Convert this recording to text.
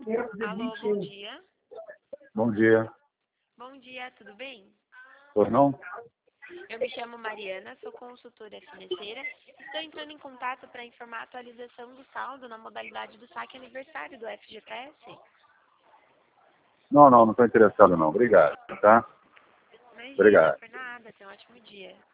Alô, bom dia. Bom dia. Bom dia, tudo bem? Pois não? Eu me chamo Mariana, sou consultora financeira. Estou entrando em contato para informar a atualização do saldo na modalidade do saque aniversário do FGTS. Não estou interessado não. Obrigado, tá? Imagina, Obrigado. por nada, tenha um ótimo dia.